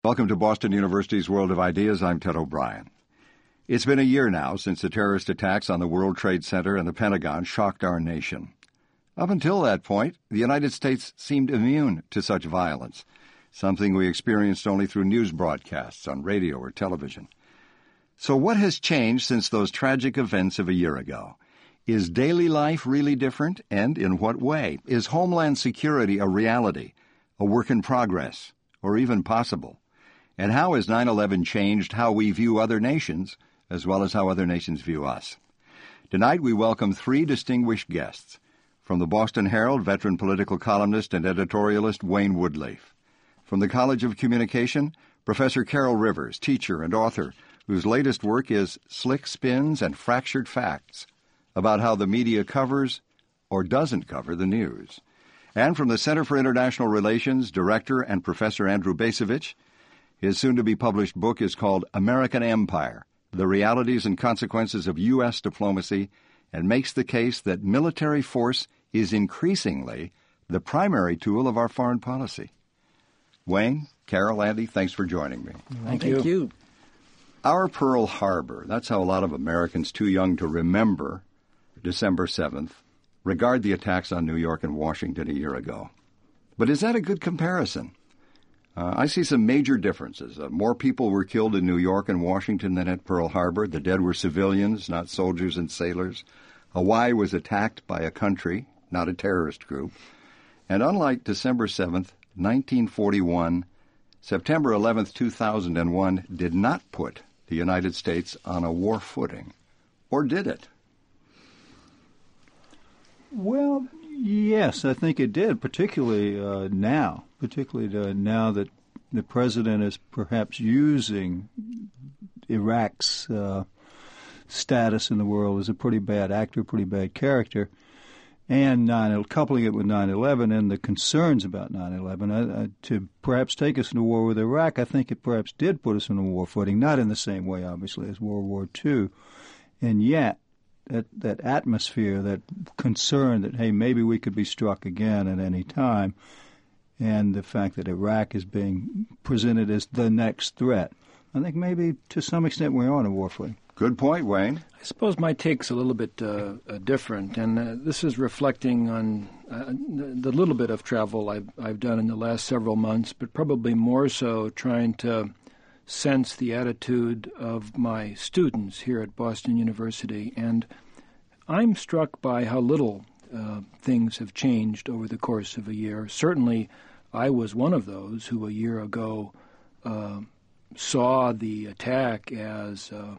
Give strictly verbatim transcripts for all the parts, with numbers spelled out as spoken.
Welcome to Boston University's World of Ideas. I'm Ted O'Brien. It's been a year now since the terrorist attacks on the World Trade Center and the Pentagon shocked our nation. Up until that point, the United States seemed immune to such violence, something we experienced only through news broadcasts on radio or television. So what has changed since those tragic events of a year ago? Is daily life really different, and in what way? Is Homeland Security a reality, a work in progress, or even possible? And how has nine eleven changed how we view other nations, as well as how other nations view us? Tonight we welcome three distinguished guests. From the Boston Herald, veteran political columnist and editorialist Wayne Woodleaf. From the College of Communication, Professor Carol Rivers, teacher and author, whose latest work is Slick Spins and Fractured Facts, about how the media covers or doesn't cover the news. And from the Center for International Relations, Director and Professor Andrew Bacevich, his soon-to-be-published book is called American Empire, The Realities and Consequences of U S Diplomacy, and makes the case that military force is increasingly the primary tool of our foreign policy. Wayne, Carol, Andy, thanks for joining me. Thank you. Thank you. Our Pearl Harbor, that's how a lot of Americans too young to remember December seventh, regard the attacks on New York and Washington a year ago. But is that a good comparison? Uh, I see some major differences. Uh, more people were killed in New York and Washington than at Pearl Harbor. The dead were civilians, not soldiers and sailors. Hawaii was attacked by a country, not a terrorist group. And unlike December seventh, nineteen forty-one, September eleventh, two thousand one did not put the United States on a war footing. Or did it? Well, yes, I think it did, particularly uh, now, particularly uh, now that the president is perhaps using Iraq's uh, status in the world as a pretty bad actor, pretty bad character, and nine, coupling it with nine eleven and the concerns about nine eleven, uh, uh, to perhaps take us into war with Iraq. I think it perhaps did put us on a war footing, not in the same way, obviously, as World War Two, and yet that that atmosphere, that concern that, hey, maybe we could be struck again at any time, and the fact that Iraq is being presented as the next threat, I think maybe to some extent we're on a war footing. Good point, Wayne. I suppose my take's a little bit uh, uh, different, and uh, this is reflecting on uh, the little bit of travel I've, I've done in the last several months, but probably more so trying to sense the attitude of my students here at Boston University. And I'm struck by how little uh, things have changed over the course of a year. Certainly, I was one of those who a year ago uh, saw the attack as uh,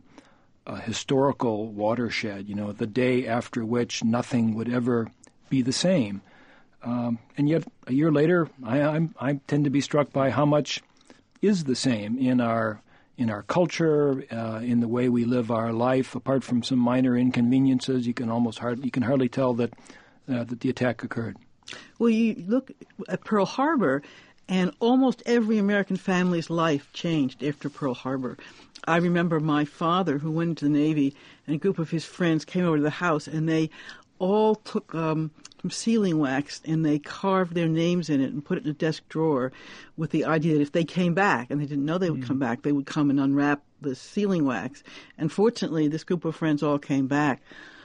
a historical watershed, you know, the day after which nothing would ever be the same. Um, and yet, a year later, I, I'm, I tend to be struck by how much is the same in our in our culture, uh, in the way we live our life. Apart from some minor inconveniences, you can almost hardly you can hardly tell that uh, that the attack occurred. Well, you look at Pearl Harbor, and almost every American family's life changed after Pearl Harbor. I remember my father, who went into the Navy, and a group of his friends came over to the house, and they all took um, some sealing wax and they carved their names in it and put it in a desk drawer with the idea that if they came back, and they didn't know they would mm. come back, they would come and unwrap the sealing wax. And fortunately, this group of friends all came back.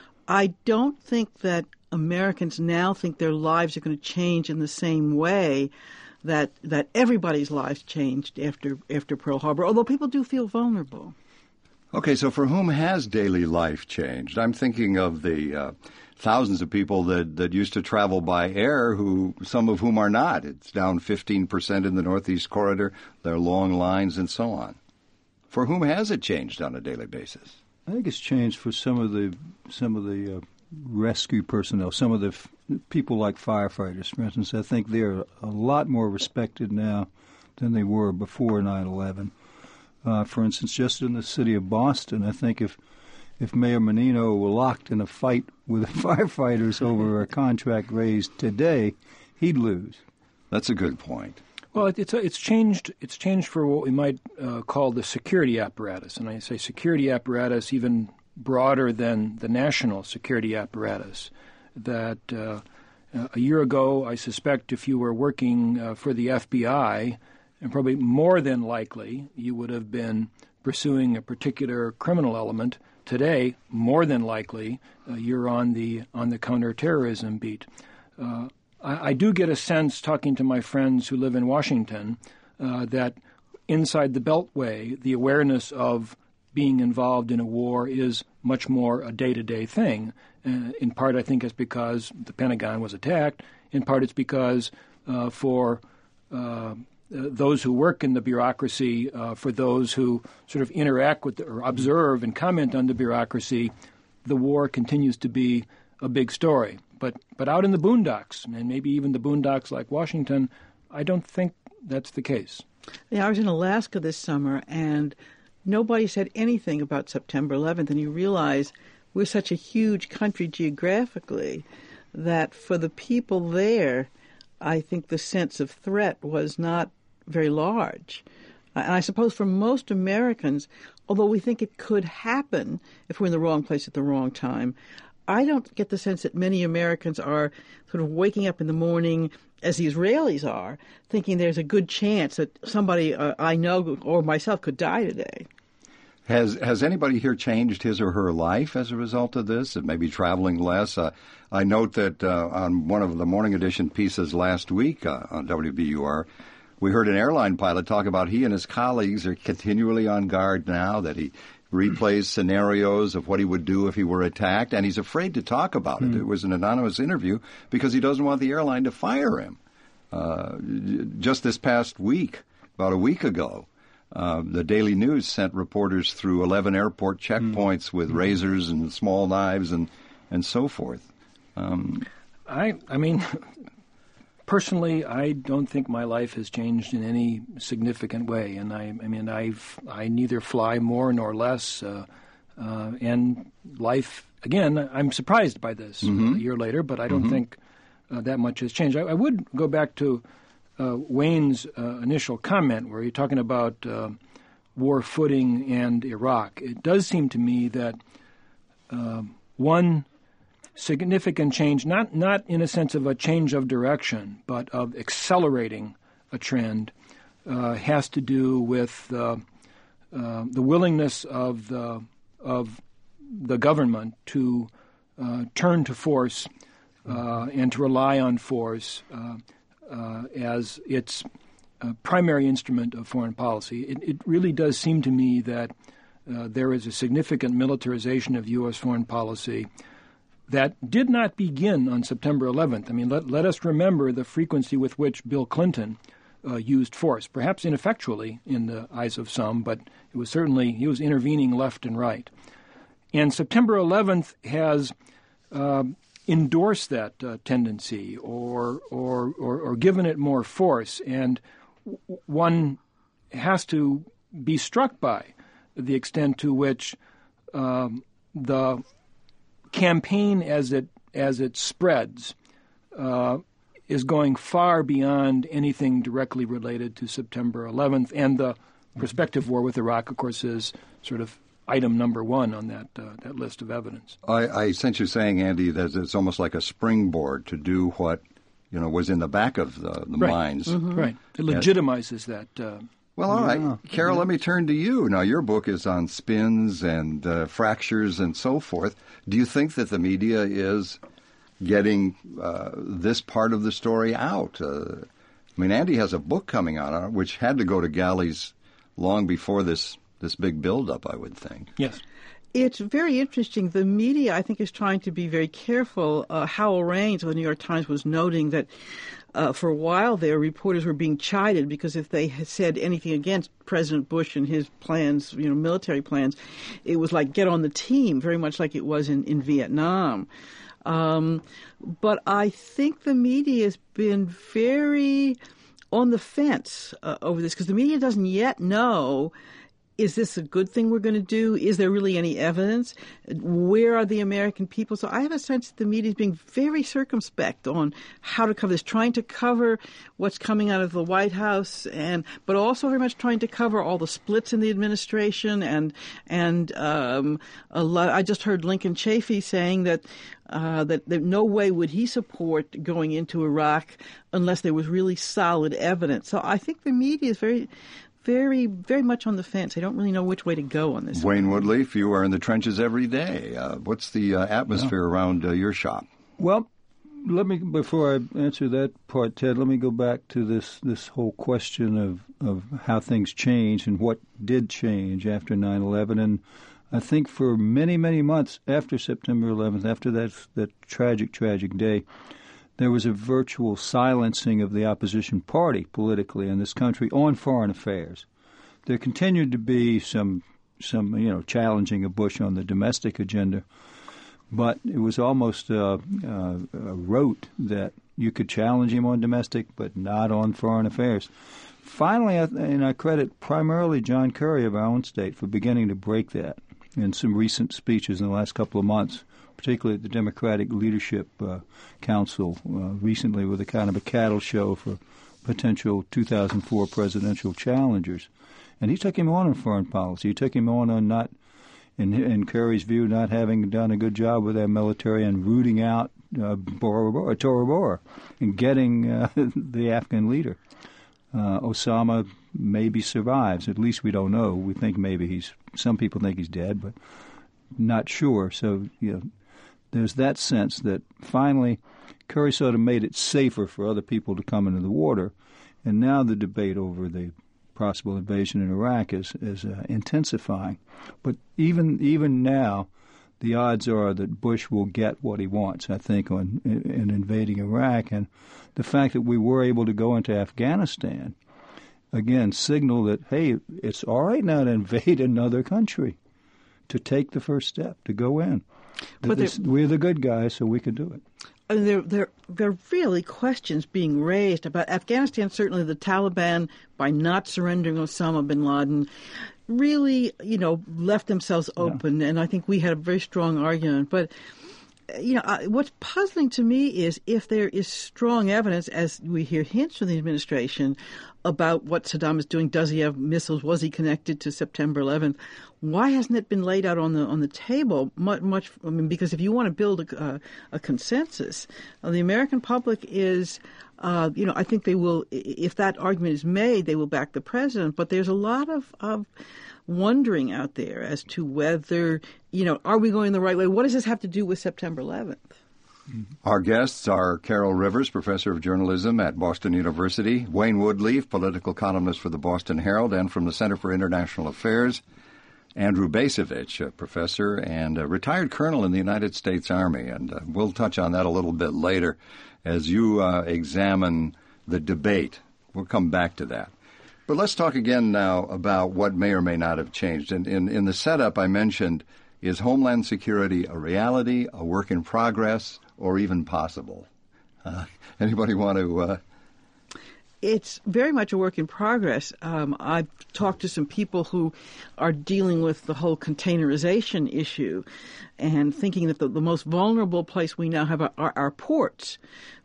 I don't think that Americans now think their lives are going to change in the same way that that everybody's lives changed after after Pearl Harbor, although people do feel vulnerable. Okay, so for whom has daily life changed? I'm thinking of the uh, thousands of people that, that used to travel by air, who some of whom are not. It's down fifteen percent in the Northeast Corridor. There are long lines and so on. For whom has it changed on a daily basis? I think it's changed for some of the some of the uh, rescue personnel, some of the f- people like firefighters, for instance. I think they're a lot more respected now than they were before nine eleven. Uh, for instance, just in the city of Boston, I think if if Mayor Menino were locked in a fight with the firefighters over a contract raised today, he'd lose. That's a good point. Well, it, it's it's changed. It's changed for what we might uh, call the security apparatus, and I say security apparatus even broader than the national security apparatus. That uh, a year ago, I suspect, if you were working uh, for the F B I and probably more than likely you would have been pursuing a particular criminal element. Today, more than likely, uh, you're on the on the counterterrorism beat. Uh, I, I do get a sense, talking to my friends who live in Washington, uh, that inside the Beltway, the awareness of being involved in a war is much more a day-to-day thing. Uh, in part, I think it's because the Pentagon was attacked. In part, it's because uh, for uh, those who work in the bureaucracy, uh, for those who sort of interact with the, or observe and comment on the bureaucracy, the war continues to be a big story. But but out in the boondocks, and maybe even the boondocks like Washington, I don't think that's the case. Yeah, I was in Alaska this summer, and nobody said anything about September eleventh, and you realize we're such a huge country geographically that for the people there, I think the sense of threat was not very large. And I suppose for most Americans, although we think it could happen if we're in the wrong place at the wrong time, I don't get the sense that many Americans are sort of waking up in the morning, as the Israelis are, thinking there's a good chance that somebody uh, I know or myself could die today. Has has anybody here changed his or her life as a result of this? And maybe traveling less? Uh, I note that uh, on one of the Morning Edition pieces last week uh, on W B U R, we heard an airline pilot talk about he and his colleagues are continually on guard now, that he replays scenarios of what he would do if he were attacked, and he's afraid to talk about it. Mm. It was an anonymous interview because he doesn't want the airline to fire him. Uh, just this past week, about a week ago, uh, the Daily News sent reporters through eleven airport checkpoints mm. with mm. razors and small knives and, and so forth. Um, I, I mean... Personally, I don't think my life has changed in any significant way, and I, I mean, I've I neither fly more nor less, uh, uh, and life again. I'm surprised by this mm-hmm. a year later, but I don't mm-hmm. think uh, that much has changed. I, I would go back to uh, Wayne's uh, initial comment, where you're talking about uh, war footing and Iraq. It does seem to me that uh, one significant change, not not in a sense of a change of direction, but of accelerating a trend, uh, has to do with uh, uh, the willingness of the of the government to uh, turn to force uh, and to rely on force uh, uh, as its uh, primary instrument of foreign policy. It, it really does seem to me that uh, there is a significant militarization of U S foreign policy that did not begin on September eleventh. I mean, let, let us remember the frequency with which Bill Clinton uh, used force, perhaps ineffectually in the eyes of some, but it was certainly, he was intervening left and right. And September eleventh has uh, endorsed that uh, tendency or, or, or, or given it more force, and w- one has to be struck by the extent to which um, the campaign as it as it spreads uh, is going far beyond anything directly related to September eleventh, and the prospective war with Iraq, of course, is sort of item number one on that uh, that list of evidence. I, I sense you saying, Andy, that it's almost like a springboard to do what you know was in the back of the, the right. minds. Mm-hmm. Right. It legitimizes that. Uh, Well, all right. Yeah. Carol, let me turn to you. Now, your book is on spins and uh, fractures and so forth. Do you think that the media is getting uh, this part of the story out? Uh, I mean, Andy has a book coming out on it, which had to go to galleys long before this, this big buildup, I would think. Yes. It's very interesting. The media, I think, is trying to be very careful. Uh, Howell Raines of the New York Times was noting that uh, for a while there, reporters were being chided because if they had said anything against President Bush and his plans, you know, military plans, it was like get on the team, very much like it was in, in Vietnam. Um, but I think the media has been very on the fence uh, over this because the media doesn't yet know is this a good thing we're going to do? Is there really any evidence? Where are the American people? So I have a sense that the media is being very circumspect on how to cover this, trying to cover what's coming out of the White House, and but also very much trying to cover all the splits in the administration. And and um, a lot, I just heard Lincoln Chafee saying that uh, that, that no way would he support going into Iraq unless there was really solid evidence. So I think the media is very... Very, very much on the fence. I don't really know which way to go on this. Wayne Woodleaf, you are in the trenches every day. Uh, what's the uh, atmosphere yeah. around uh, your shop? Well, let me before I answer that part, Ted, let me go back to this this whole question of, of how things change and what did change after nine eleven. And I think for many, many months after September eleventh, after that that tragic, tragic day, there was a virtual silencing of the opposition party politically in this country on foreign affairs. There continued to be some, some you know, challenging of Bush on the domestic agenda, but it was almost uh, uh, a rote that you could challenge him on domestic, but not on foreign affairs. Finally, and I credit primarily John Kerry of our own state for beginning to break that in some recent speeches in the last couple of months, particularly at the Democratic Leadership uh, Council uh, recently, with a kind of a cattle show for potential two thousand four presidential challengers. And he took him on in foreign policy. He took him on on not, in, in Kerry's view, not having done a good job with their military and rooting out uh, Bora Bora, Tora Bora and getting uh, the Afghan leader. Uh, Osama maybe survives. At least we don't know. We think maybe he's, some people think he's dead, but not sure. So, you know, there's that sense that finally Kerry sort of made it safer for other people to come into the water, and now the debate over the possible invasion in Iraq is is uh, intensifying. But even even now, the odds are that Bush will get what he wants, I think, on in, in invading Iraq. And the fact that we were able to go into Afghanistan, again, signal that, hey, it's all right now to invade another country, to take the first step, to go in. But this, we're the good guys, so we can do it. I mean, there, there, there are really questions being raised about Afghanistan. Certainly the Taliban, by not surrendering Osama bin Laden, really, you know, left themselves open. Yeah. And I think we had a very strong argument. But, you know, uh, what's puzzling to me is if there is strong evidence, as we hear hints from the administration, about what Saddam is doing. Does he have missiles? Was he connected to September eleventh? Why hasn't it been laid out on the on the table? Much, much. I mean, because if you want to build a, a, a consensus, uh, the American public is, uh, you know, I think they will. If that argument is made, they will back the president. But there's a lot of, of wondering out there as to whether, you know, are we going the right way? What does this have to do with September eleventh? Our guests are Carol Rivers, professor of journalism at Boston University, Wayne Woodleaf, political columnist for the Boston Herald and from the Center for International Affairs, Andrew Bacevich, a professor and a retired colonel in the United States Army. And uh, we'll touch on that a little bit later as you uh, examine the debate. We'll come back to that. But let's talk again now about what may or may not have changed. And in, in the setup I mentioned, is Homeland Security a reality, a work in progress, or even possible? Uh, anybody want to... Uh... It's very much a work in progress. Um, I've talked to some people who are dealing with the whole containerization issue and thinking that the, the most vulnerable place we now have are, are our ports,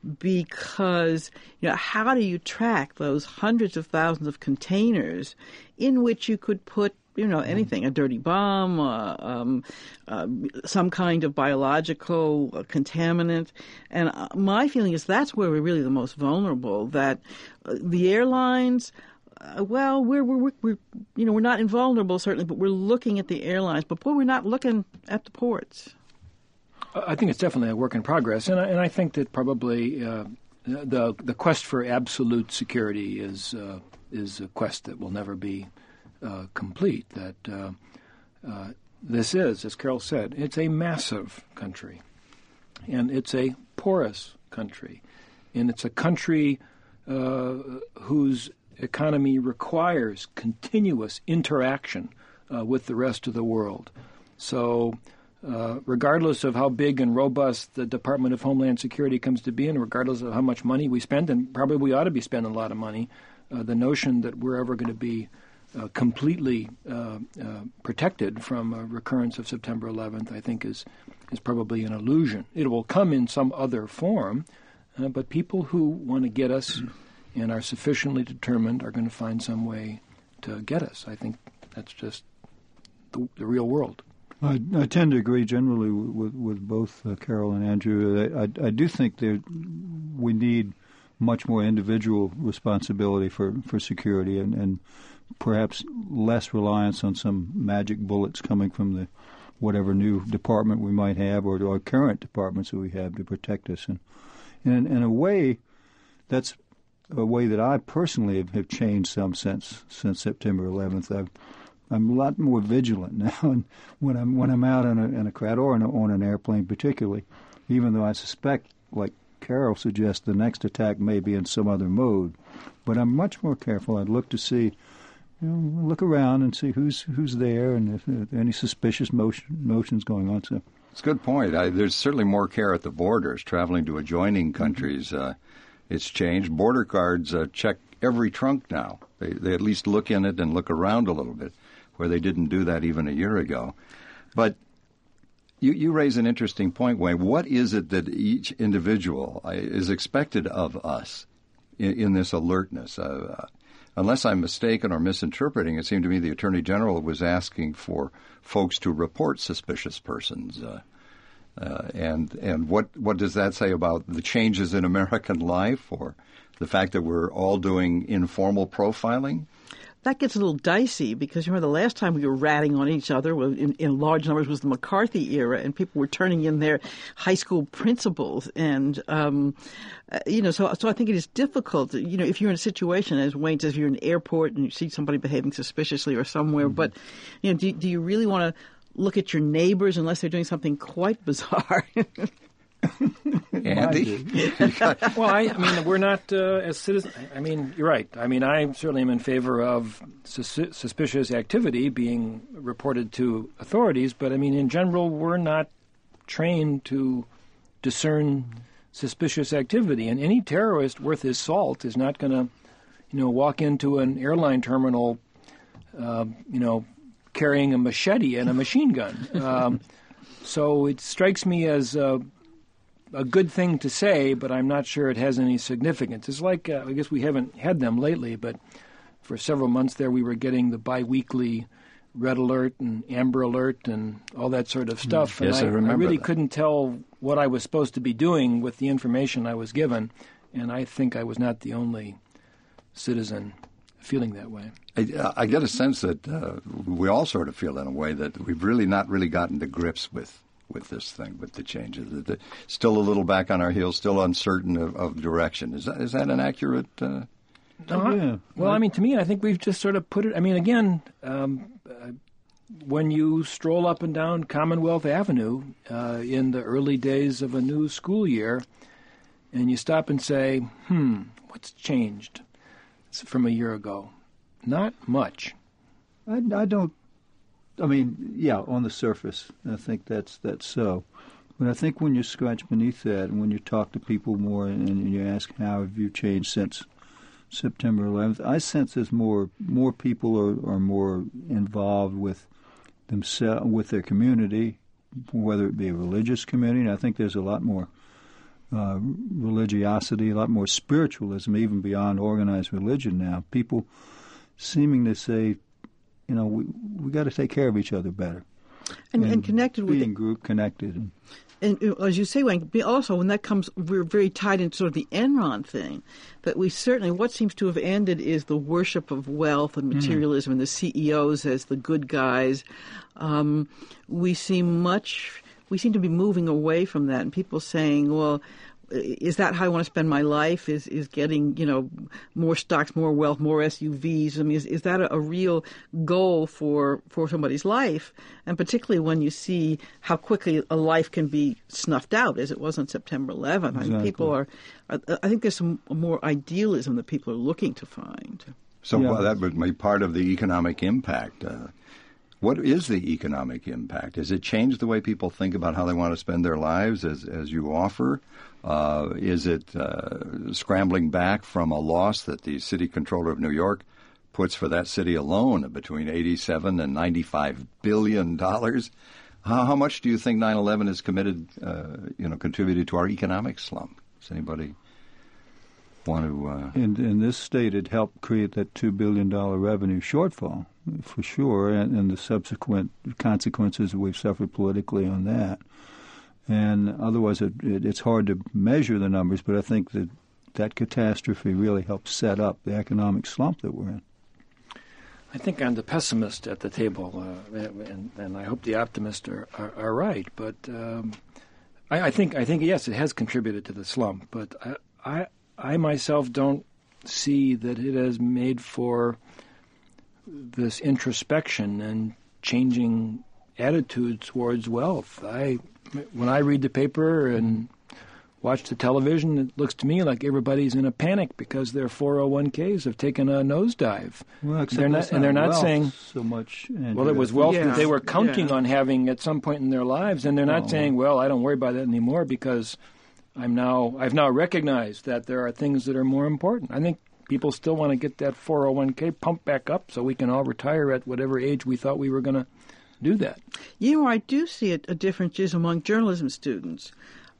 because, you know, how do you track those hundreds of thousands of containers in which you could put, you know, anything, a dirty bomb, uh, um, uh, some kind of biological uh, contaminant. And uh, my feeling is that's where we're really the most vulnerable, that uh, the airlines, uh, well, we're, we're, we're, you know, we're not invulnerable, certainly, but we're looking at the airlines. But, boy, we're not looking at the ports. I think it's definitely a work in progress. And I, and I think that probably uh, the the quest for absolute security is uh, is a quest that will never be Uh, complete, that uh, uh, this is, as Carol said, it's a massive country, and it's a porous country, and it's a country uh, whose economy requires continuous interaction uh, with the rest of the world. So uh, regardless of how big and robust the Department of Homeland Security comes to be, and regardless of how much money we spend, and probably we ought to be spending a lot of money, uh, the notion that we're ever going to be uh, completely uh, uh, protected from a recurrence of September eleventh, I think is is probably an illusion. It will come in some other form, uh, but people who want to get us and are sufficiently determined are going to find some way to get us. I think that's just the, the real world. I, I tend to agree generally with, with both uh, Carol and Andrew. I, I, I do think that we need much more individual responsibility for, for security and, and perhaps less reliance on some magic bullets coming from the whatever new department we might have or our current departments that we have to protect us. And, and in a way, that's a way that I personally have, have changed some since since September eleventh. I've I'm a lot more vigilant now, and when I'm when I'm out in a, in a crowd or in a, on an airplane, particularly, even though I suspect, like Carol suggests, the next attack may be in some other mode, but I'm much more careful. I'd look to see, you know, look around and see who's who's there and if, if any suspicious motion motions going on. So it's a good point. I, there's certainly more care at the borders. Traveling to adjoining countries, uh, it's changed. Border guards uh, check every trunk now. They they at least look in it and look around a little bit, where they didn't do that even a year ago. But you, you raise an interesting point, Wayne. What is it that each individual is expected of us in, in this alertness? Uh, unless I'm mistaken or misinterpreting, it seemed to me the Attorney General was asking for folks to report suspicious persons. Uh, uh, and and what, what does that say about the changes in American life or the fact that we're all doing informal profiling? That gets a little dicey because you remember the last time we were ratting on each other in, in large numbers was the McCarthy era, and people were turning in their high school principals, and um, uh, you know, so so I think it is difficult. You know, if you're in a situation, as Wayne says, if you're in an airport and you see somebody behaving suspiciously or somewhere, mm-hmm. but you know, do, do you really want to look at your neighbors unless they're doing something quite bizarre? Andy? Well, I, I mean, we're not, uh, as citizens, I mean, you're right. I mean, I certainly am in favor of sus- suspicious activity being reported to authorities, but I mean, in general, we're not trained to discern suspicious activity. And any terrorist worth his salt is not going to, you know, walk into an airline terminal, uh, you know, carrying a machete and a machine gun. Um, so it strikes me as uh, a good thing to say, but I'm not sure it has any significance. It's like, uh, I guess we haven't had them lately, but for several months there we were getting the biweekly red alert and amber alert and all that sort of stuff. Mm. Yes, and I, I remember I really that. couldn't tell what I was supposed to be doing with the information I was given, and I think I was not the only citizen feeling that way. I, I get a sense that uh, we all sort of feel in a way that we've really not really gotten to grips with with this thing, with the changes. That still a little back on our heels, still uncertain of, of direction. Is that is that an accurate? Uh... Uh, yeah. Well, I mean, to me, I think we've just sort of put it. I mean, again, um, uh, when you stroll up and down Commonwealth Avenue uh, in the early days of a new school year, and you stop and say, "Hmm, what's changed from a year ago?" Not much. I, I don't. I mean, yeah, on the surface, I think that's that's so. But I think when you scratch beneath that, and when you talk to people more, and you ask how have you changed since September eleventh, I sense there's more more people are, are more involved with themselves, with their community, whether it be a religious community. And I think there's a lot more uh, religiosity, a lot more spiritualism, even beyond organized religion now. People seeming to say, you know, we we got to take care of each other better, and, and, and connected with being group connected. And, and as you say, Wayne, also when that comes, we're very tied into sort of the Enron thing. But we certainly, what seems to have ended is the worship of wealth and materialism, mm. and the C E Os as the good guys. Um, we seem much, we seem to be moving away from that, and people saying, well, is that how I want to spend my life? Is is getting, you know, more stocks, more wealth, more S U Vs? I mean, is, is that a, a real goal for, for somebody's life? And particularly when you see how quickly a life can be snuffed out, as it was on September eleventh. Exactly. I mean, people are, I think there's some more idealism that people are looking to find. So yeah. well, that would be part of the economic impact. Uh, what is the economic impact? Has it changed the way people think about how they want to spend their lives, as as you offer? Uh, is it uh, scrambling back from a loss that the city controller of New York puts for that city alone between eighty-seven and ninety-five billion dollars. How, how much do you think nine eleven has committed, uh, you know, contributed to our economic slump? Does anybody want to? Uh... In, in this state, it helped create that two billion dollars revenue shortfall, for sure, and, and the subsequent consequences we've suffered politically on that. And otherwise, it, it, it's hard to measure the numbers, but I think that that catastrophe really helped set up the economic slump that we're in. I think I'm the pessimist at the table, uh, and, and I hope the optimists are, are, are right. But um, I, I think I think yes, it has contributed to the slump. But I, I I myself don't see that it has made for this introspection and changing attitude towards wealth. I when I read the paper and watch the television, it looks to me like everybody's in a panic because their four oh one k's have taken a nosedive. Well, they're not, and they're not saying so much. Andrew. Well, it was wealth yeah. that they were counting yeah. on having at some point in their lives, and they're not oh. saying, "Well, I don't worry about that anymore because I'm now I've now recognized that there are things that are more important." I think people still want to get that four oh one k pumped back up so we can all retire at whatever age we thought we were going to do that. You know, I do see a, a difference is among journalism students.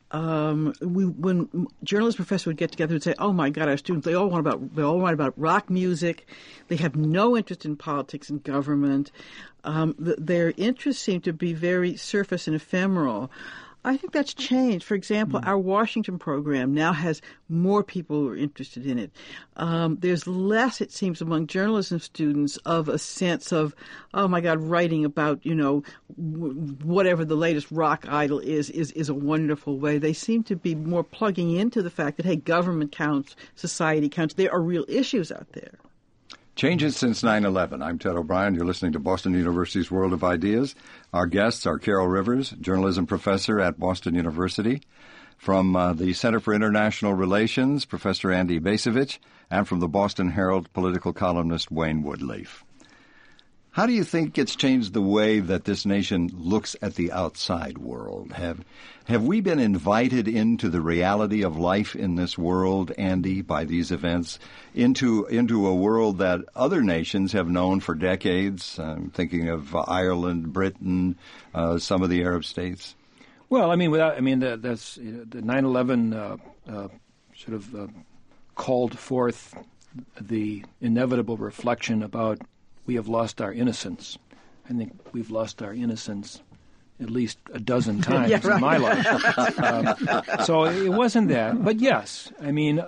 Um, we, when journalism professors would get together and say, "Oh my God, our students, they all want about, they all write about rock music. They have no interest in politics and government. Um, the, their interests seem to be very surface and ephemeral." I think that's changed. For example, our Washington program now has more people who are interested in it. Um, there's less, it seems, among journalism students of a sense of, oh my God, writing about, you know, w- whatever the latest rock idol is, is, is a wonderful way. They seem to be more plugging into the fact that, hey, government counts, society counts. There are real issues out there. Changes since nine eleven. I'm Ted O'Brien. You're listening to Boston University's World of Ideas. Our guests are Carol Rivers, journalism professor at Boston University. From uh, the Center for International Relations, Professor Andy Bacevich, and from the Boston Herald, political columnist Wayne Woodleaf. How do you think it's changed the way that this nation looks at the outside world? Have have we been invited into the reality of life in this world, Andy, by these events, into into a world that other nations have known for decades? I'm thinking of uh, Ireland, Britain, uh, some of the Arab states. Well, I mean, without I mean, the, that's you know, the nine eleven uh, uh, sort of uh, called forth the inevitable reflection about we have lost our innocence. I think we've lost our innocence at least a dozen times yeah, right. in my life. um, so it wasn't that. But yes, I mean,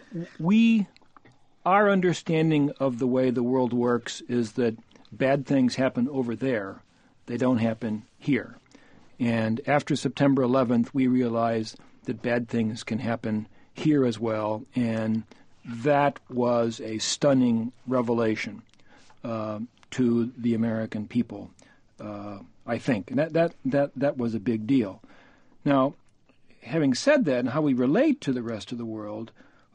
we, our understanding of the way the world works is that bad things happen over there. They don't happen here. And after September eleventh, we realized that bad things can happen here as well. And that was a stunning revelation. Uh, to the American people, uh, I think. And that, that, that, that was a big deal. Now, having said that, and how we relate to the rest of the world,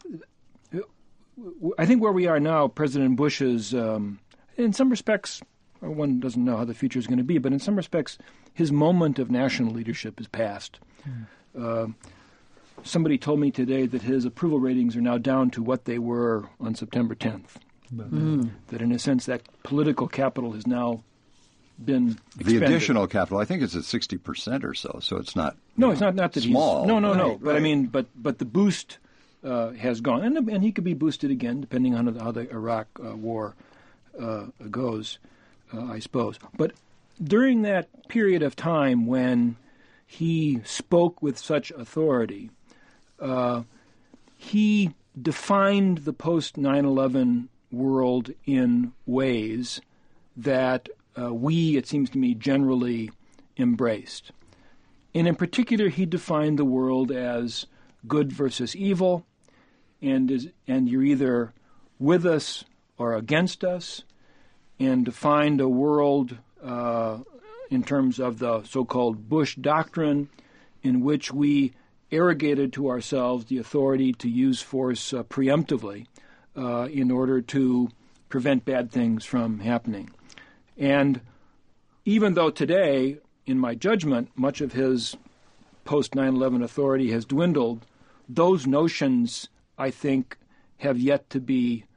I think where we are now, President Bush's, um, in some respects, one doesn't know how the future is going to be, but in some respects, his moment of national leadership is past. Mm. Uh, somebody told me today that his approval ratings are now down to what they were on September tenth. Mm. That in a sense that political capital has now been expended. The additional capital, I think it's at sixty percent or so, so it's not No, know, it's not, not that small. He's, no, no, right, no. right. But I mean, but but the boost uh, has gone. And, and he could be boosted again depending on how the Iraq uh, war uh, goes, uh, I suppose. But during that period of time when he spoke with such authority, uh, he defined the post nine eleven world in ways that uh, we, it seems to me, generally embraced. And in particular, he defined the world as good versus evil, and is, and you're either with us or against us, and defined a world uh, in terms of the so-called Bush Doctrine, in which we arrogated to ourselves the authority to use force uh, preemptively Uh, in order to prevent bad things from happening. And even though today, in my judgment, much of his post nine eleven authority has dwindled, those notions, I think, have yet to be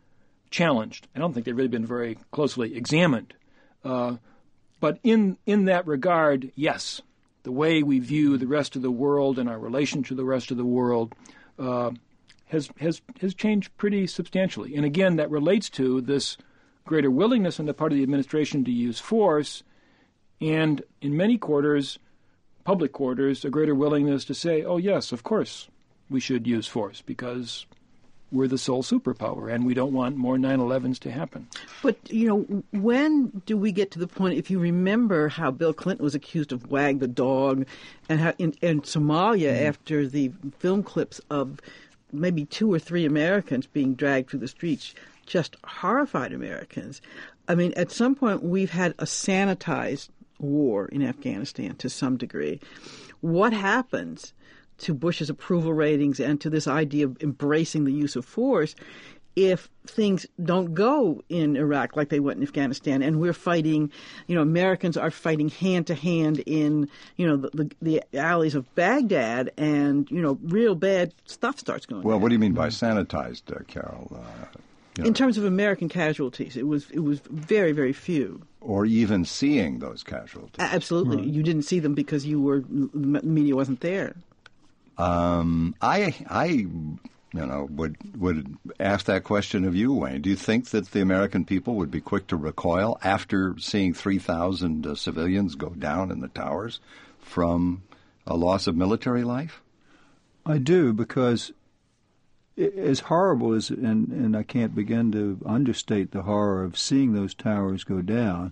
challenged. I don't think they've really been very closely examined. Uh, but in in that regard, yes, the way we view the rest of the world and our relation to the rest of the world uh, has has has changed pretty substantially. And again, that relates to this greater willingness on the part of the administration to use force, and in many quarters, public quarters, a greater willingness to say, oh, yes, of course, we should use force because we're the sole superpower and we don't want more nine elevens to happen. But, you know, when do we get to the point, if you remember how Bill Clinton was accused of wag the dog, and how in, in Somalia, mm-hmm. after the film clips of maybe two or three Americans being dragged through the streets just horrified Americans. I mean, at some point we've had a sanitized war in Afghanistan to some degree. What happens to Bush's approval ratings and to this idea of embracing the use of force if things don't go in Iraq like they went in Afghanistan, and we're fighting, you know, Americans are fighting hand to hand in, you know, the, the, the alleys of Baghdad, and, you know, real bad stuff starts going on. Well, what do you mean by sanitized, uh, Carol? Uh, you know. In terms of American casualties, it was it was very, very few. Or even seeing those casualties. Absolutely. Right. You didn't see them because you were the media wasn't there. Um, I, I, you know, would would ask that question of you, Wayne. Do you think that the American people would be quick to recoil after seeing three thousand uh, civilians go down in the towers from a loss of military life? I do, because as horrible as, and, and I can't begin to understate the horror of seeing those towers go down,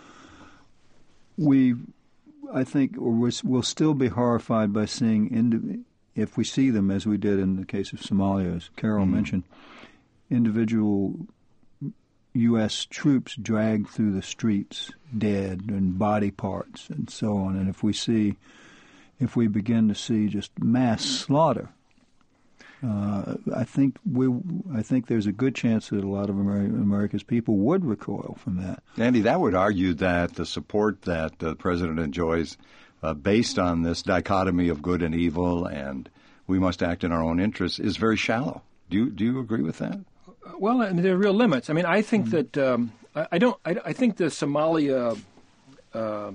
we, I think, we'll still be horrified by seeing individuals. If we see them, as we did in the case of Somalia, as Carol mm-hmm. mentioned, individual U S troops dragged through the streets, dead, and body parts, and so on. And if we see, if we begin to see just mass slaughter, uh, I think we, I think there's a good chance that a lot of Ameri- America's people would recoil from that. Andy, that would argue that the support that the president enjoys, Uh, based on this dichotomy of good and evil, and we must act in our own interests, is very shallow. Do you do you agree with that? Well, I mean, there are real limits. I mean, I think mm-hmm. that um, I, I don't. I, I think the Somalia uh,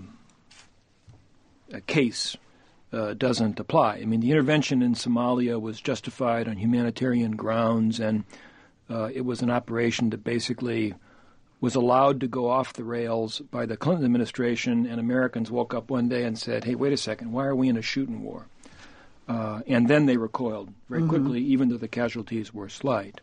case uh, doesn't apply. I mean, the intervention in Somalia was justified on humanitarian grounds, and uh, it was an operation that basically was allowed to go off the rails by the Clinton administration, and Americans woke up one day and said, hey, wait a second, why are we in a shooting war? Uh, and then they recoiled very mm-hmm. quickly, even though the casualties were slight.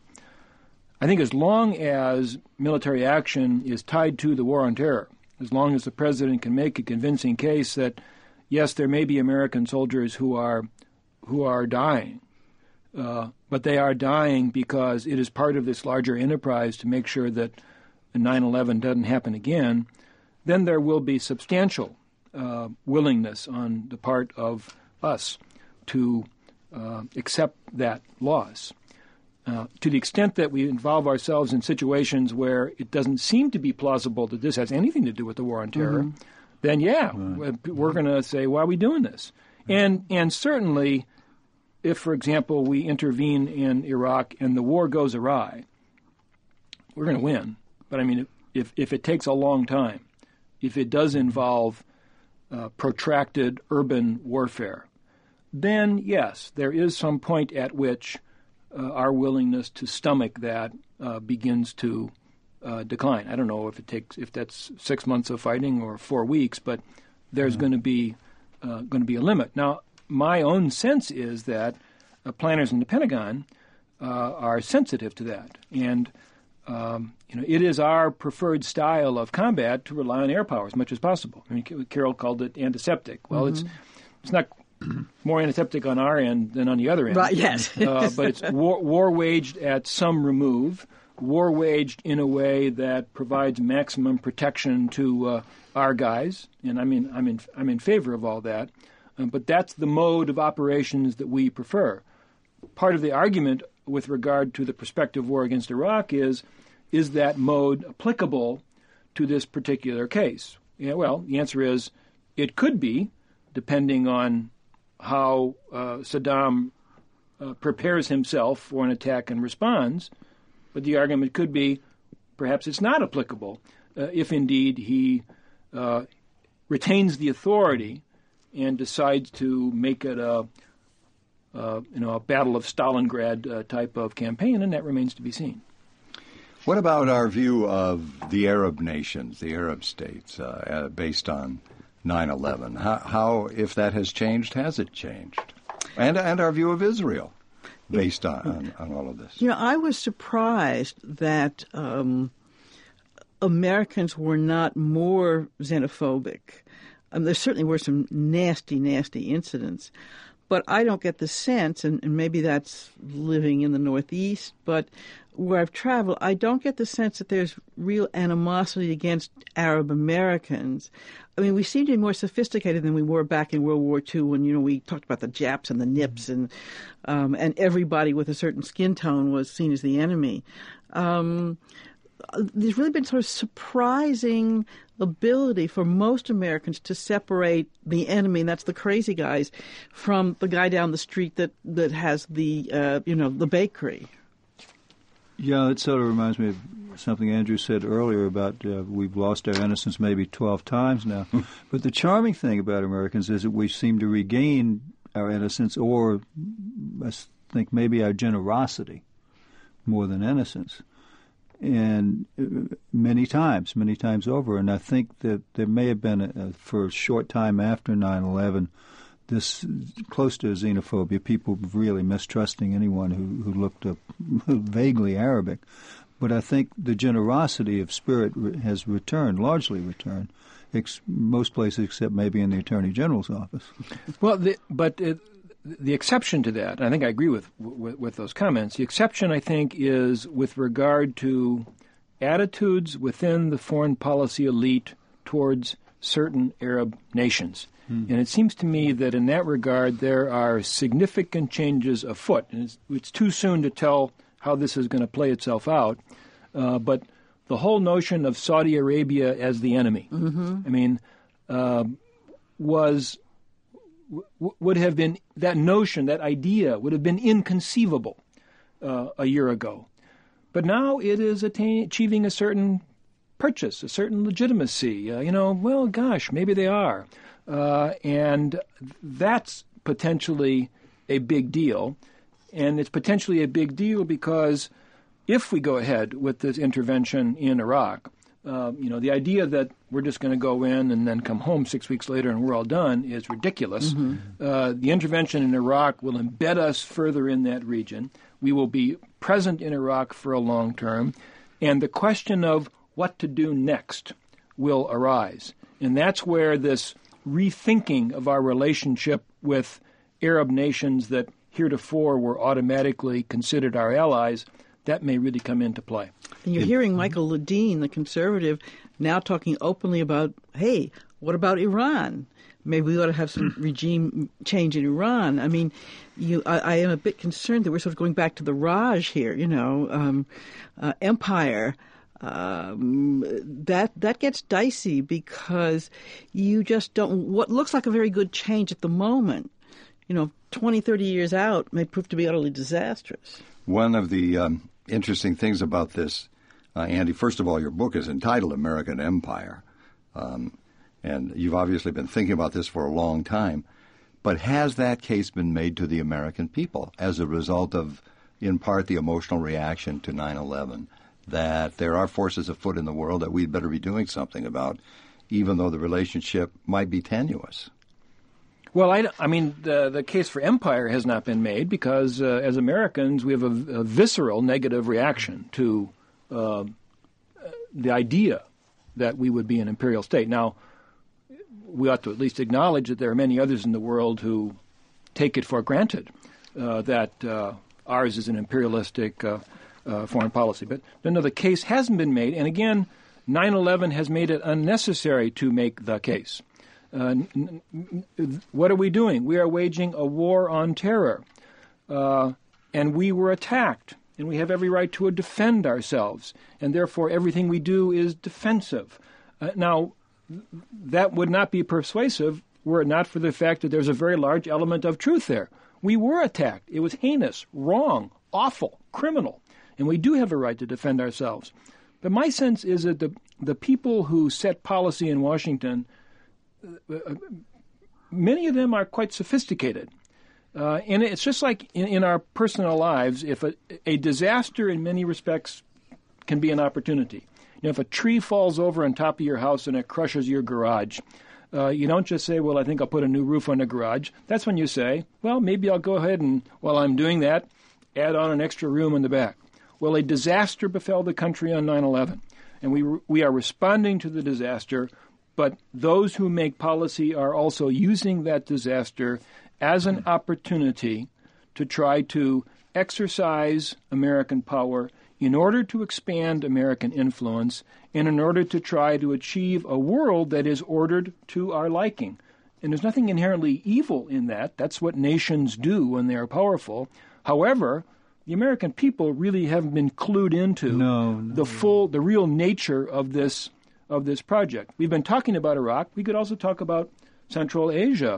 I think as long as military action is tied to the war on terror, as long as the president can make a convincing case that, yes, there may be American soldiers who are who are dying, uh, but they are dying because it is part of this larger enterprise to make sure that nine eleven doesn't happen again, then there will be substantial uh, willingness on the part of us to uh, accept that loss. Uh, to the extent that we involve ourselves in situations where it doesn't seem to be plausible that this has anything to do with the war on terror, mm-hmm. then yeah, right. we're going to say, why are we doing this? Right. And and certainly, if, for example, we intervene in Iraq and the war goes awry, we're going to win. But, I mean, if if it takes a long time, if it does involve uh, protracted urban warfare, then, yes, there is some point at which uh, our willingness to stomach that uh, begins to uh, decline. I don't know if it takes if that's six months of fighting or four weeks, but there's mm-hmm. going to be uh, going to be a limit. Now, my own sense is that uh, planners in the Pentagon uh, are sensitive to that, and Um, you know, it is our preferred style of combat to rely on air power as much as possible. I mean, Carol called it antiseptic. Well, mm-hmm. it's it's not more antiseptic on our end than on the other end. Right, yes. uh, but it's war, war waged at some remove, war waged in a way that provides maximum protection to uh, our guys, and I mean, I'm in I'm in favor of all that. Um, but that's the mode of operations that we prefer. Part of the argument with regard to the prospective war against Iraq is, is that mode applicable to this particular case? Yeah, well, the answer is it could be, depending on how uh, Saddam uh, prepares himself for an attack and responds. But the argument could be perhaps it's not applicable uh, if indeed he uh, retains the authority and decides to make it a, uh, you know, a Battle of Stalingrad uh, type of campaign, and that remains to be seen. What about our view of the Arab nations, the Arab states, uh, uh, based on nine eleven? How, how, if that has changed, has it changed? And and our view of Israel, based on, on, on all of this. You know, I was surprised that um, Americans were not more xenophobic. Um, there certainly were some nasty, nasty incidents. But I don't get the sense, and, and maybe that's living in the Northeast, but where I've traveled, I don't get the sense that there's real animosity against Arab Americans. I mean, we seem to be more sophisticated than we were back in World War Two when, you know, we talked about the Japs and the Nips, and um, and everybody with a certain skin tone was seen as the enemy. Um, there's really been sort of surprising ability for most Americans to separate the enemy, and that's the crazy guys, from the guy down the street that, that has the, uh, you know, the bakery. Yeah, it sort of reminds me of something Andrew said earlier about uh, we've lost our innocence maybe twelve times now. But the charming thing about Americans is that we seem to regain our innocence, or I think maybe our generosity more than innocence. And uh, many times, many times over. And I think that there may have been, a, a, for a short time after nine eleven, this close to xenophobia, people really mistrusting anyone who, who looked up vaguely Arabic. But I think the generosity of spirit re- has returned, largely returned, ex- most places except maybe in the Attorney General's office. Well, the, but it, the exception to that, I think I agree with, with with those comments, the exception, I think, is with regard to attitudes within the foreign policy elite towards certain Arab nations. Hmm. And it seems to me that in that regard there are significant changes afoot. And it's, it's too soon to tell how this is going to play itself out. Uh, but the whole notion of Saudi Arabia as the enemy, mm-hmm. I mean, uh, was... would have been, that notion, that idea would have been inconceivable uh, a year ago. But now it is attain, achieving a certain purchase, a certain legitimacy. Uh, you know, well, gosh, maybe they are. Uh, and that's potentially a big deal. And it's potentially a big deal because if we go ahead with this intervention in Iraq, Uh, you know, the idea that we're just going to go in and then come home six weeks later and we're all done is ridiculous. Mm-hmm. Uh, the intervention in Iraq will embed us further in that region. We will be present in Iraq for a long term. And the question of what to do next will arise. And that's where this rethinking of our relationship with Arab nations that heretofore were automatically considered our allies, that may really come into play. And you're hearing Michael Ledeen, the conservative, now talking openly about, hey, what about Iran? Maybe we ought to have some regime change in Iran. I mean, you, I, I am a bit concerned that we're sort of going back to the Raj here, you know, um, uh, empire. Um, that that gets dicey because you just don't, what looks like a very good change at the moment, you know, twenty, thirty years out may prove to be utterly disastrous. One of the um, interesting things about this, uh, Andy, first of all, your book is entitled American Empire. Um, and you've obviously been thinking about this for a long time. But has that case been made to the American people as a result of, in part, the emotional reaction to nine eleven, that there are forces afoot in the world that we'd better be doing something about, even though the relationship might be tenuous? Well, I, I mean, the, the case for empire has not been made because, uh, as Americans, we have a, a visceral negative reaction to uh, the idea that we would be an imperial state. Now, we ought to at least acknowledge that there are many others in the world who take it for granted uh, that uh, ours is an imperialistic uh, uh, foreign policy. But no, the case hasn't been made. And again, nine eleven has made it unnecessary to make the case. Uh, n- n- what are we doing? We are waging a war on terror, uh, and we were attacked, and we have every right to defend ourselves, and therefore everything we do is defensive. Uh, now, that would not be persuasive were it not for the fact that there's a very large element of truth there. We were attacked. It was heinous, wrong, awful, criminal, and we do have a right to defend ourselves. But my sense is that the the people who set policy in Washington, uh, many of them are quite sophisticated. Uh, and it's just like in, in our personal lives, if a, a disaster in many respects can be an opportunity. You know, if a tree falls over on top of your house and it crushes your garage, uh, you don't just say, well, I think I'll put a new roof on the garage. That's when you say, well, maybe I'll go ahead and, while I'm doing that, add on an extra room in the back. Well, a disaster befell the country on nine eleven, and we we are responding to the disaster, but those who make policy are also using that disaster as an opportunity to try to exercise American power in order to expand American influence and in order to try to achieve a world that is ordered to our liking. And there's nothing inherently evil in that. That's what nations do when they are powerful. However, the American people really haven't been clued into no, no. the full, the real nature of this of this project. We've been talking about Iraq. We could also talk about Central Asia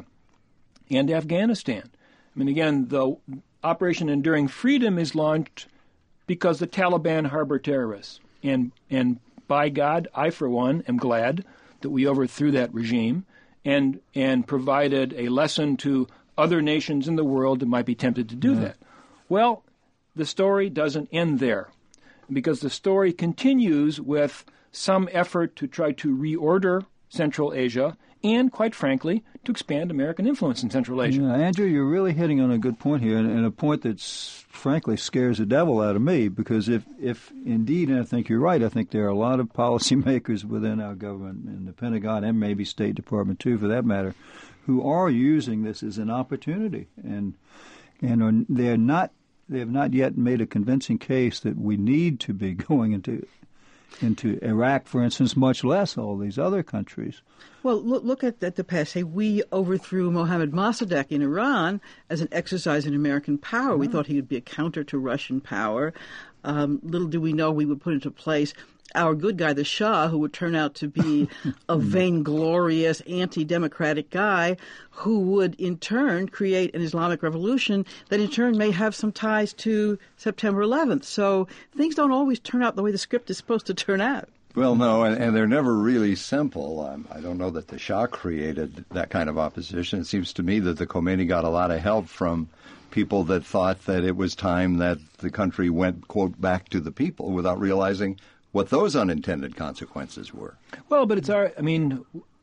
and Afghanistan. I mean, again, the Operation Enduring Freedom is launched because the Taliban harbor terrorists. And, and by God, I, for one, am glad that we overthrew that regime and, and provided a lesson to other nations in the world that might be tempted to do yeah. that. Well, the story doesn't end there, because the story continues with some effort to try to reorder Central Asia and, quite frankly, to expand American influence in Central Asia. Yeah, Andrew, you're really hitting on a good point here, and, and a point that, frankly, scares the devil out of me, because if, if indeed, and I think you're right, I think there are a lot of policymakers within our government, and the Pentagon, and maybe State Department, too, for that matter, who are using this as an opportunity, and and are, they're not, they have not yet made a convincing case that we need to be going into into Iraq, for instance, much less all these other countries. Well, look, look at, at the past. Hey, we overthrew Mohammad Mossadegh in Iran as an exercise in American power. Mm-hmm. We thought he would be a counter to Russian power. Um, little do we know we would put into place our good guy, the Shah, who would turn out to be a vainglorious, anti-democratic guy who would, in turn, create an Islamic revolution that, in turn, may have some ties to September eleventh. So things don't always turn out the way the script is supposed to turn out. Well, no, and, and they're never really simple. Um, I don't know that the Shah created that kind of opposition. It seems to me that the Khomeini got a lot of help from people that thought that it was time that the country went, quote, back to the people without realizing what those unintended consequences were. Well, but it's our, I mean,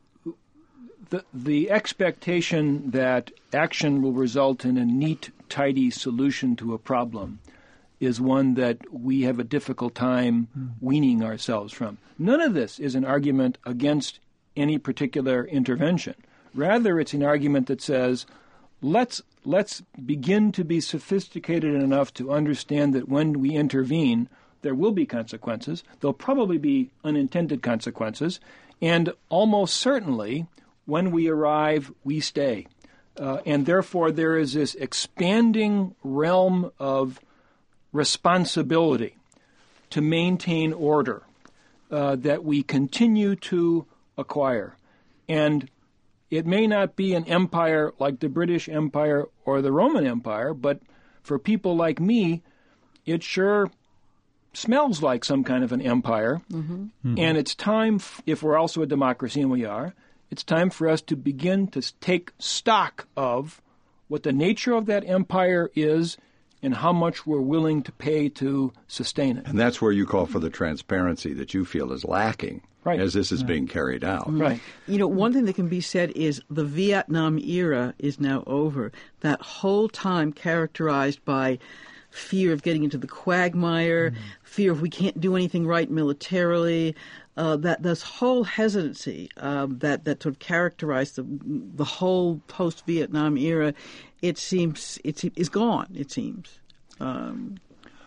the the expectation that action will result in a neat, tidy solution to a problem is one that we have a difficult time weaning ourselves from. None of this is an argument against any particular intervention. Rather, it's an argument that says, let's let's begin to be sophisticated enough to understand that when we intervene, there will be consequences. There'll probably be unintended consequences. And almost certainly, when we arrive, we stay. Uh, and therefore, there is this expanding realm of responsibility to maintain order uh, that we continue to acquire. And it may not be an empire like the British Empire or the Roman Empire, but for people like me, it sure smells like some kind of an empire. Mm-hmm. Mm-hmm. And it's time, f- if we're also a democracy, and we are, it's time for us to begin to take stock of what the nature of that empire is and how much we're willing to pay to sustain it. And that's where you call for the transparency that you feel is lacking right. as this is right. being carried out. Mm-hmm. Right. You know, one thing that can be said is the Vietnam era is now over. That whole time characterized by fear of getting into the quagmire, mm-hmm. fear of we can't do anything right militarily, uh, that this whole hesitancy uh, that, that sort of characterized the, the whole post-Vietnam era, it seems, it's, is gone, it seems. Um,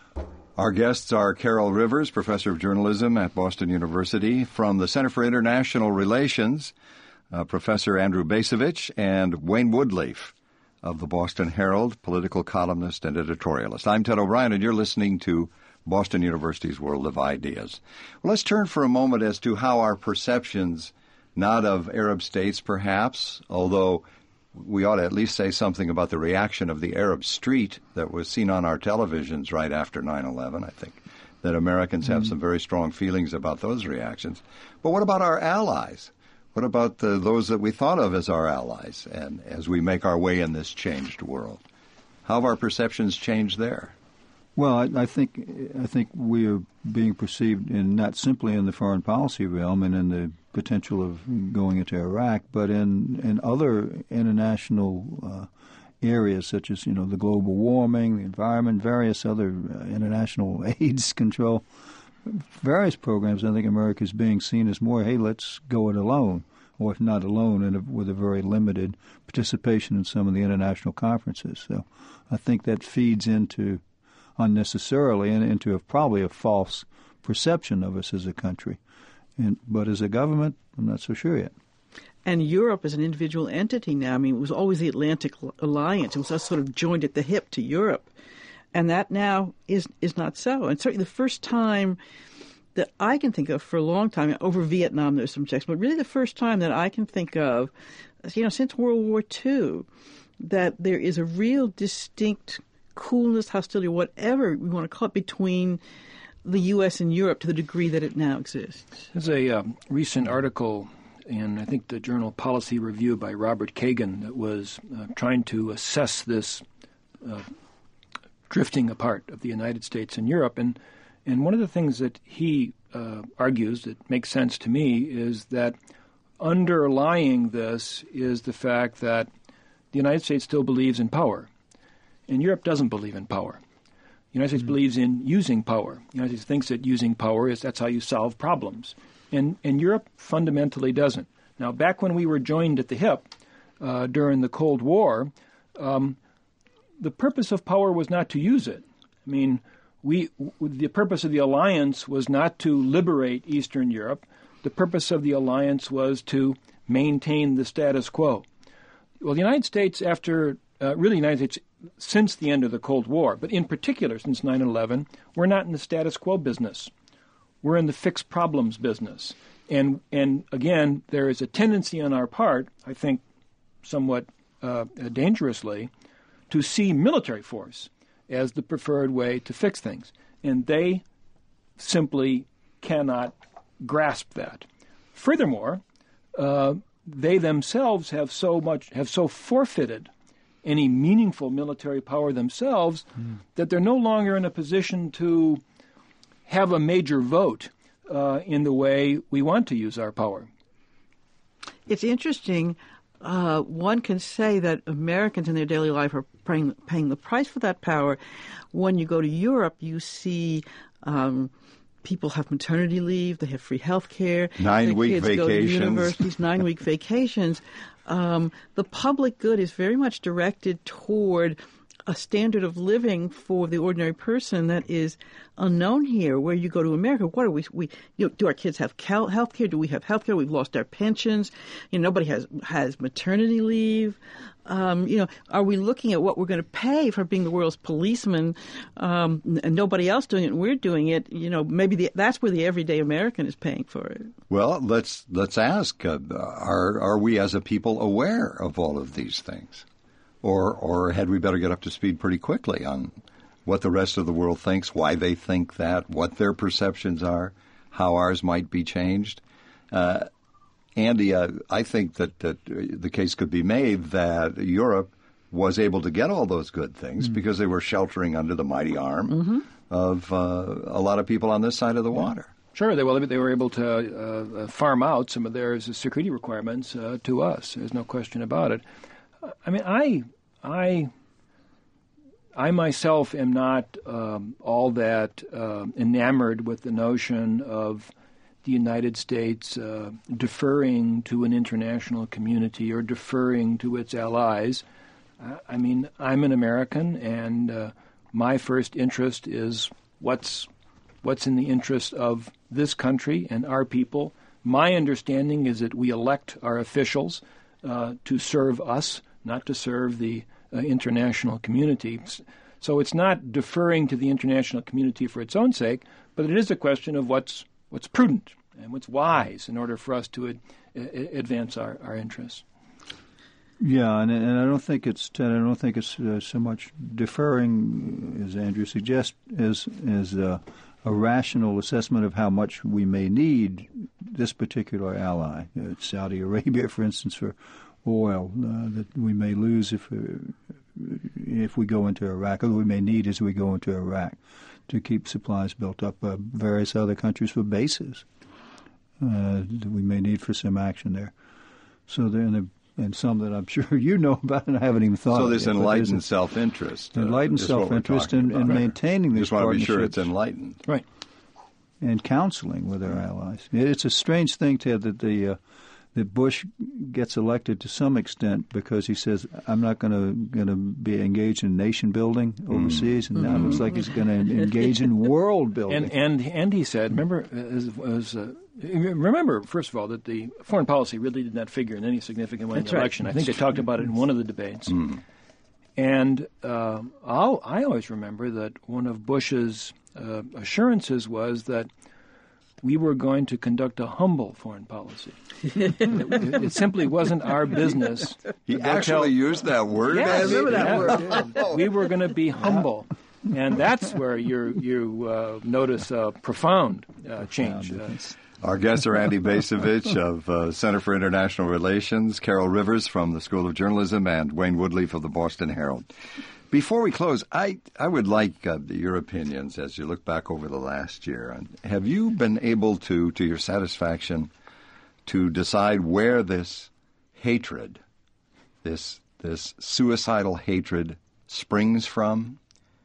Our guests are Carol Rivers, professor of journalism at Boston University, from the Center for International Relations, uh, Professor Andrew Bacevich, and Wayne Woodleaf of the Boston Herald, political columnist and editorialist. I'm Ted O'Brien, and you're listening to Boston University's World of Ideas. Well, let's turn for a moment as to how our perceptions, not of Arab states perhaps, although we ought to at least say something about the reaction of the Arab street that was seen on our televisions right after nine eleven. I think that Americans have mm-hmm. some very strong feelings about those reactions. But what about our allies? What about the, those that we thought of as our allies, and as we make our way in this changed world? How have our perceptions changed there? Well, I, I think I think we are being perceived in not simply in the foreign policy realm and in the potential of going into Iraq, but in in other international uh, areas such as you know the global warming, the environment, various other uh, international AIDS control, various programs. I think America is being seen as more, hey, let's go it alone, or if not alone, and with a very limited participation in some of the international conferences. So I think that feeds into unnecessarily and into a, probably a false perception of us as a country. And, but as a government, I'm not so sure yet. And Europe is an individual entity now. I mean, it was always the Atlantic Alliance. It was us sort of joined at the hip to Europe. And that now is is not so. And certainly the first time that I can think of for a long time, over Vietnam there's some checks, but really the first time that I can think of, you know, since World War Two, that there is a real distinct coolness, hostility, whatever we want to call it, between the U S and Europe to the degree that it now exists. There's a um, recent article in, I think, the journal Policy Review by Robert Kagan that was uh, trying to assess this uh, drifting apart of the United States and Europe. And, and one of the things that he uh, argues that makes sense to me is that underlying this is the fact that the United States still believes in power, and Europe doesn't believe in power. The United States mm-hmm. believes in using power. The United States thinks that using power is that's how you solve problems. And and Europe fundamentally doesn't. Now, back when we were joined at the hip uh, during the Cold War, um, the purpose of power was not to use it. I mean, we w- the purpose of the alliance was not to liberate Eastern Europe. The purpose of the alliance was to maintain the status quo. Well, the United States, after uh, really the United States since the end of the Cold War, but in particular since nine eleven, we're not in the status quo business. We're in the fixed problems business. And, and again, there is a tendency on our part, I think somewhat uh, dangerously, to see military force as the preferred way to fix things. And they simply cannot grasp that. Furthermore, uh, they themselves have so much, have so forfeited any meaningful military power themselves mm. that they're no longer in a position to have a major vote uh, in the way we want to use our power. It's interesting. Uh, one can say that Americans in their daily life are paying, paying the price for that power. When you go to Europe, you see um, people have maternity leave, they have free health care. Nine-week vacations. Go to universities, nine-week vacations. Um, the public good is very much directed toward a standard of living for the ordinary person that is unknown here. Where you go to America, what are we? We you know, do our kids have health care? Do we have health care? We've lost our pensions. You know, nobody has has maternity leave. Um, you know, are we looking at what we're going to pay for being the world's policeman, um, and nobody else doing it, and we're doing it? You know, maybe the, that's where the everyday American is paying for it. Well, let's let's ask: uh, Are are we as a people aware of all of these things? Or or had we better get up to speed pretty quickly on what the rest of the world thinks, why they think that, what their perceptions are, how ours might be changed? Uh, Andy, uh, I think that, that the case could be made that Europe was able to get all those good things mm-hmm. because they were sheltering under the mighty arm mm-hmm. of uh, a lot of people on this side of the yeah. water. Sure, they, well, they were able to uh, farm out some of their security requirements uh, to us. There's no question about it. I mean, I, I, I myself am not um, all that uh, enamored with the notion of the United States uh, deferring to an international community or deferring to its allies. I, I mean, I'm an American, and uh, my first interest is what's what's in the interest of this country and our people. My understanding is that we elect our officials uh, to serve us, not to serve the uh, international community. So it's not deferring to the international community for its own sake, but it is a question of what's what's prudent and what's wise in order for us to ad- advance our, our interests. Yeah, and, and I don't think it's Ted, I don't think it's uh, so much deferring, as Andrew suggests, as as uh, a rational assessment of how much we may need this particular ally, uh, Saudi Arabia, for instance, for oil uh, that we may lose if uh, if we go into Iraq, or we may need as we go into Iraq to keep supplies built up. Uh, various other countries for bases uh, that we may need for some action there. So there, and, the, and some that I'm sure you know about, and I haven't even thought. So of this yet, enlightened self-interest, uh, enlightened self-interest, and, and maintaining these partnerships. Just want to be sure partnerships. it's enlightened, Right. And counseling with our allies. It's a strange thing, Ted, that the uh, that Bush gets elected to some extent because he says, "I'm not going to going to be engaged in nation building overseas," mm. and now it looks like he's going to engage in world building. And and and he said, remember, as, as, uh, remember first of all that the foreign policy really did not figure in any significant way in That's the right. election. I think That's they talked about it in one of the debates. Mm. And uh, I'll, I always remember that one of Bush's uh, assurances was that we were going to conduct a humble foreign policy. it, it, it simply wasn't our business. He actually used that word. Yeah, as remember that yeah, word. We were going to be humble. And that's where you you uh, notice a profound uh, change. Uh, Our guests are Andy Bacevich of uh, Center for International Relations, Carol Rivers from the School of Journalism, and Wayne Woodley of the Boston Herald. Before we close, I, I would like uh, your opinions as you look back over the last year. Have you been able to, to your satisfaction, to decide where this hatred, this this suicidal hatred, springs from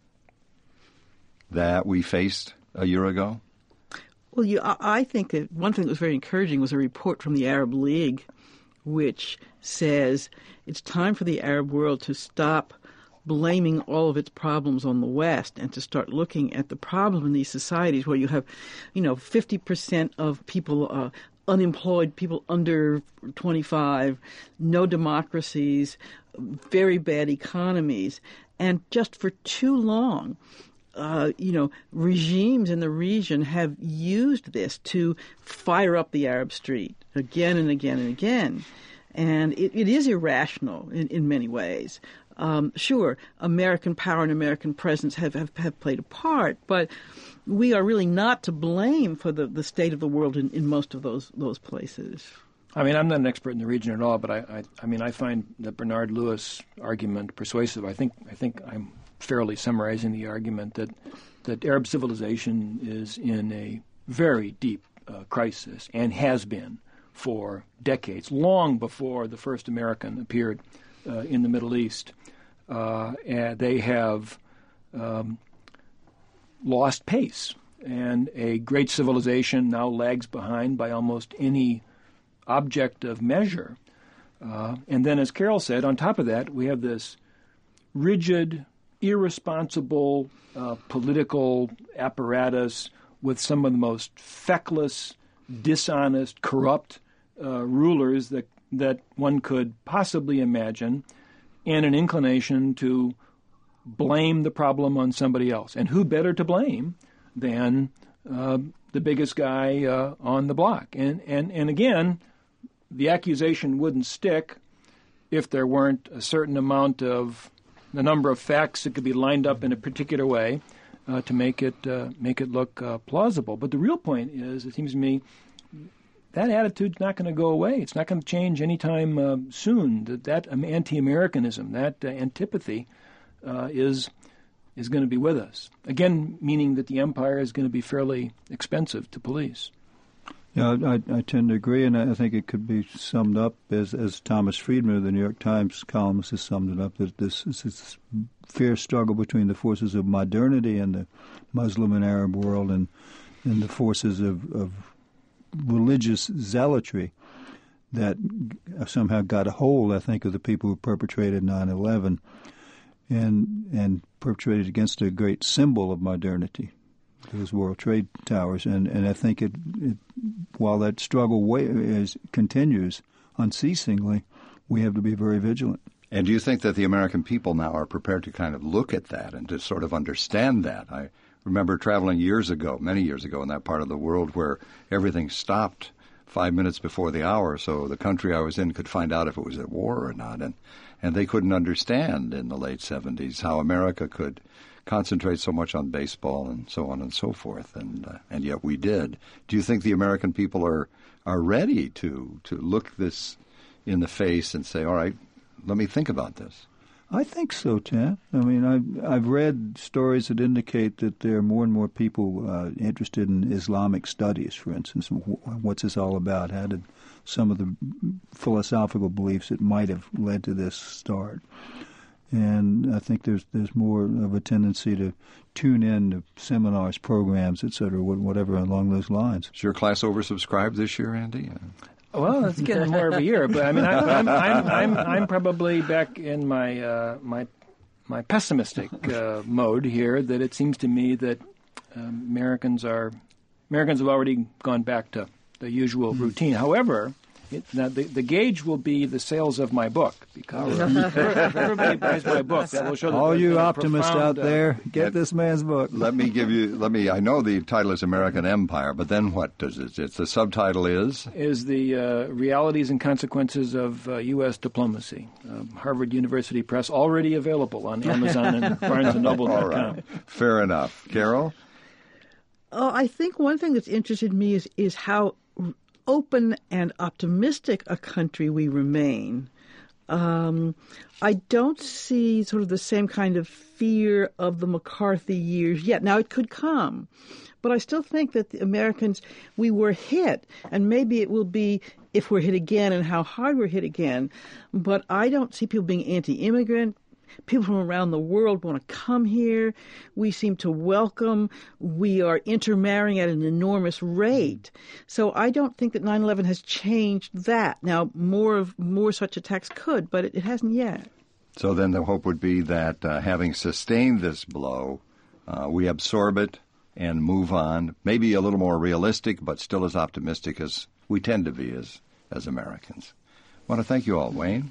that we faced a year ago? Well, you, I I think that one thing that was very encouraging was a report from the Arab League, which says it's time for the Arab world to stop blaming all of its problems on the West and to start looking at the problem in these societies where you have, you know, fifty percent of people uh, unemployed, people under twenty-five, no democracies, very bad economies, and just for too long, Uh, you know, regimes in the region have used this to fire up the Arab street again and again and again. And it, it is irrational in, in many ways. Um, sure, American power and American presence have, have, have played a part, but we are really not to blame for the, the state of the world in, in most of those those places. I mean, I'm not an expert in the region at all, but I, I, I mean, I find the Bernard Lewis argument persuasive. I think, I think I'm fairly summarizing the argument that that Arab civilization is in a very deep uh, crisis and has been for decades, long before the first American appeared uh, in the Middle East. Uh, and they have um, lost pace, and a great civilization now lags behind by almost any object of measure. Uh, and then, as Carol said, on top of that, we have this rigid, irresponsible uh, political apparatus with some of the most feckless, dishonest, corrupt uh, rulers that that one could possibly imagine, and an inclination to blame the problem on somebody else. And who better to blame than uh, the biggest guy uh, on the block? And, and and again, the accusation wouldn't stick if there weren't a certain amount of the number of facts that could be lined up in a particular way uh, to make it uh, make it look uh, plausible. But the real point is, it seems to me, that attitude's not going to go away. It's not going to change anytime uh, soon. That that anti-Americanism, that uh, antipathy, uh, is is going to be with us. Again, meaning that the empire is going to be fairly expensive to police. Yeah, I, I tend to agree, and I think it could be summed up as, as Thomas Friedman of the New York Times columnist has summed it up, that this is this fierce struggle between the forces of modernity and the Muslim and Arab world and, and the forces of, of religious zealotry that somehow got a hold, I think, of the people who perpetrated nine eleven and, and perpetrated against a great symbol of modernity, those World Trade Towers, and, and I think it, it while that struggle way, is, continues unceasingly, we have to be very vigilant. And do you think that the American people now are prepared to kind of look at that and to sort of understand that? I remember traveling years ago, many years ago, in that part of the world where everything stopped five minutes before the hour so the country I was in could find out if it was at war or not. And, and they couldn't understand in the late seventies how America could concentrate so much on baseball and so on and so forth. And uh, and yet we did. Do you think the American people are, are ready to, to look this in the face and say, all right, let me think about this? I think so, Tim. I mean, I've, I've read stories that indicate that there are more and more people uh, interested in Islamic studies, for instance. What's this all about? How did some of the philosophical beliefs that might have led to this start? And I think there's there's more of a tendency to tune in to seminars, programs, et cetera, whatever along those lines. Is your class oversubscribed this year, Andy? Well, it's getting more every year, but I mean, I'm I'm I'm I'm, I'm probably back in my uh, my my pessimistic uh, mode here. That it seems to me that um, Americans are Americans have already gone back to the usual routine. However, it, now the, the gauge will be the sales of my book, because if everybody buys my book, that will show that all you optimists profound, out there, uh, get this man's book. Let me give you. Let me. I know the title is American Empire, but then what does it? It's the subtitle is is the uh, realities and consequences of uh, U S diplomacy. Um, Harvard University Press, already available on Amazon and Barnes and Noble dot com. All right. Fair enough, Carol. Oh, I think one thing that's interested me is is how open and optimistic a country we remain. Um, I don't see sort of the same kind of fear of the McCarthy years yet. Now, it could come, but I still think that the Americans, we were hit, and maybe it will be if we're hit again and how hard we're hit again. But I don't see people being anti-immigrant. People from around the world want to come here. We seem to welcome. We are intermarrying at an enormous rate. So I don't think that nine eleven has changed that. Now, more of more such attacks could, but it, it hasn't yet. So then the hope would be that uh, having sustained this blow, uh, we absorb it and move on, maybe a little more realistic, but still as optimistic as we tend to be as, as Americans. I want to thank you all. Wayne?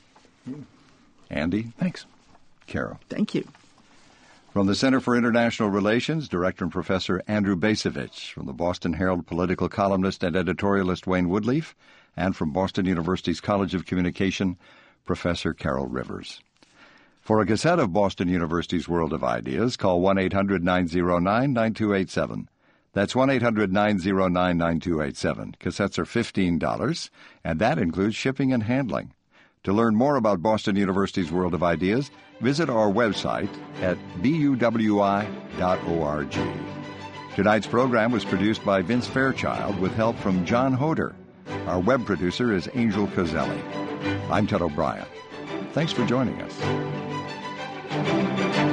Andy? Thanks. Carol. Thank you. From the Center for International Relations, Director and Professor Andrew Bacevich. From the Boston Herald political columnist and editorialist Wayne Woodleaf. And from Boston University's College of Communication, Professor Carol Rivers. For a cassette of Boston University's World of Ideas, call one eight hundred nine oh nine nine two eight seven. That's one eight hundred nine oh nine nine two eight seven. Cassettes are fifteen dollars, and that includes shipping and handling. To learn more about Boston University's World of Ideas, visit our website at b u w i dot org. Tonight's program was produced by Vince Fairchild with help from John Hoder. Our web producer is Angel Coselli. I'm Ted O'Brien. Thanks for joining us.